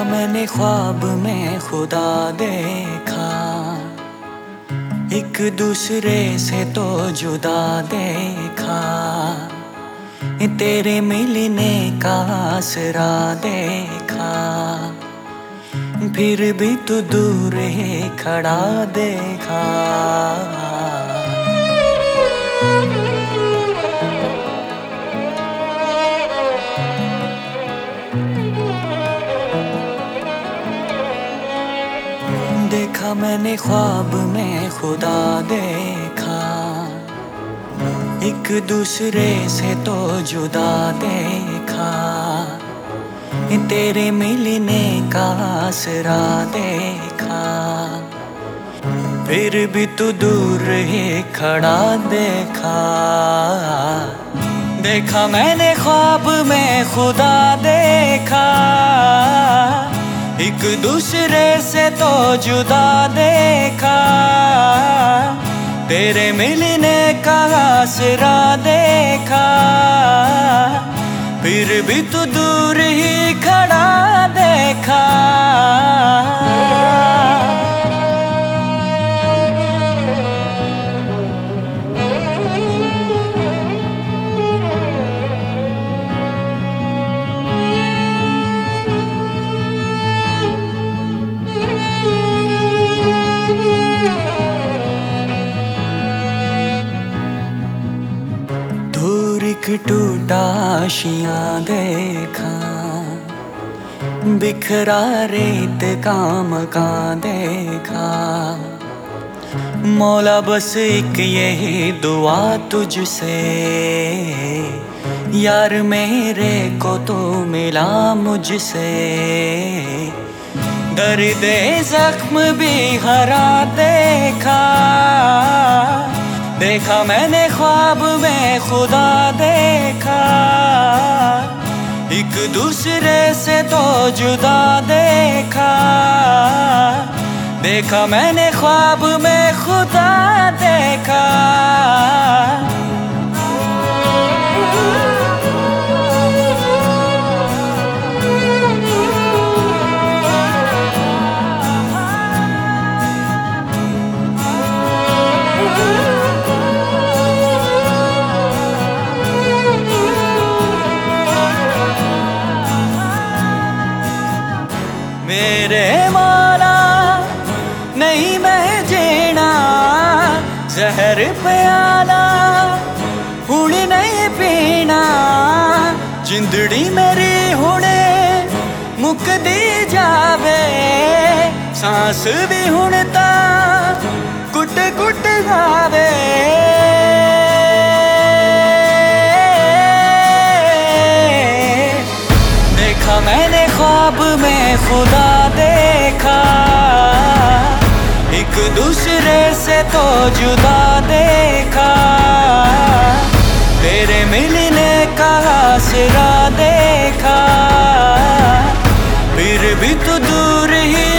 मैंने ख्वाब में खुदा देखा, एक दूसरे से तो जुदा देखा, तेरे मिलने का आसरा देखा, फिर भी तू दूर ही खड़ा देखा। देखा मैंने ख्वाब में खुदा देखा, एक दूसरे से तो जुदा देखा, तेरे मिलने का आसरा देखा, फिर भी तू दूर ही खड़ा देखा। देखा मैंने ख्वाब में खुदा देखा, एक दूसरे से तो जुदा देखा, तेरे मिलने का आसरा देखा, फिर भी तू दूर ही खड़ा देखा। एक टूटा आशिया देखा, बिखरा रेत का मकान देखा, मौला बस एक यही दुआ तुझसे, यार मेरे को तो मिला मुझसे, दर्द जख्म भी हरा देखा। देखा मैंने ख्वाब में खुदा देखा, एक दूसरे से तो जुदा देखा, देखा मैंने ख्वाब में खुदा देखा। मेरे मौला नहीं मैं जीना, जहर प्याला हुण नहीं पीना, जिंदड़ी मेरी हुणे मुकदी जावे, सांस भी हुण ता कुट कुट जावे। देखा मैंने ख्वाब में खुदा देखा, एक दूसरे से तो जुदा देखा, तेरे मिलने का आसरा देखा, फिर भी तू दूर ही